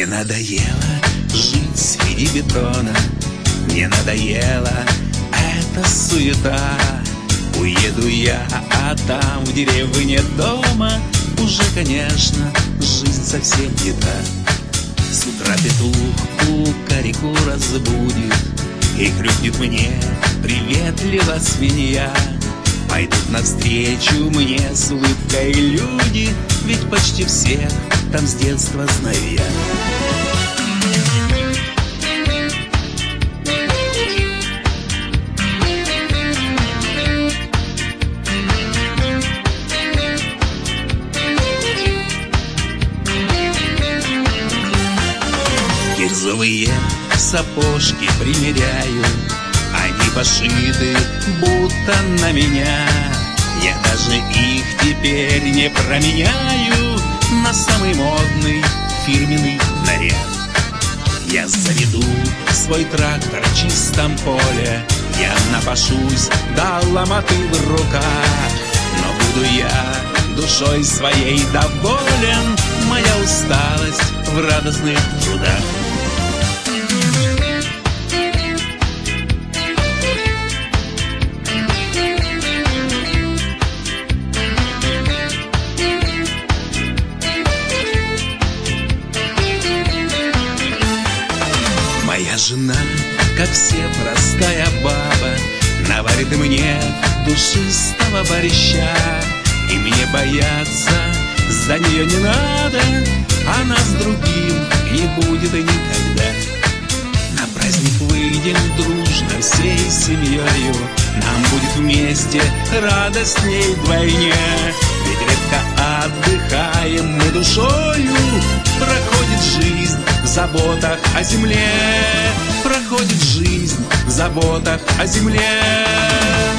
Мне надоело жить среди бетона, мне надоела эта суета. Уеду я, а там в деревне дома уже, конечно, жизнь совсем не та. С утра петух кукареку разбудит и крикнет мне приветливо свинья. Пойдут навстречу мне с улыбкой люди, ведь почти всех там с детства знаю я. Кирзовые сапожки примеряю, они пошиты будто на меня. Я даже их теперь не променяю на самый модный фирменный наряд. Я заведу свой трактор в чистом поле, я напашусь до ломоты в руках. Но буду я душой своей доволен, моя усталость в радостных трудах. Моя жена, как все простая баба, наварит мне душистого борща. И мне бояться за нее не надо, она с другим не будет и никогда. На праздник выйдем дружно всей семьей, нам будет вместе радостней вдвойне. Ведь редко отдыхаем мы душою, проходит жизнь в заботах о земле. Проходит жизнь в заботах о земле.